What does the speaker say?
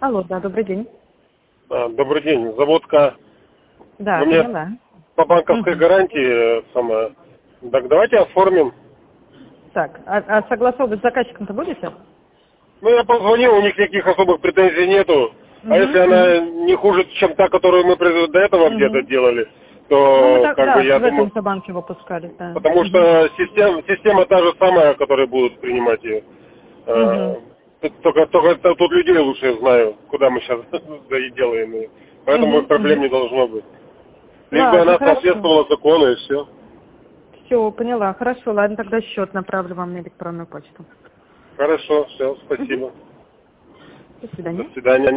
Алло, да, добрый день. Добрый день. Заводка. Да, У меня поняла. по банковской гарантии самое. Так давайте оформим. Так, а согласовывать с заказчиком-то будете? Ну, я позвонил, у них никаких особых претензий нету. А если она не хуже, чем та, которую мы до этого где-то делали, Ну, мы то, так, как бы, да, я в думаю... этом-то банке выпускали, да. Потому что система та же самая, которые будут принимать ее. Только тут людей лучше знаю, куда мы сейчас делаем ее. Поэтому проблем не должно быть. Лишь бы Ладно, она хорошо. соответствовала закону, и все. Все, поняла. Хорошо, ладно, тогда счет направлю вам на электронную почту. Хорошо, все, спасибо. До До свидания. свидания.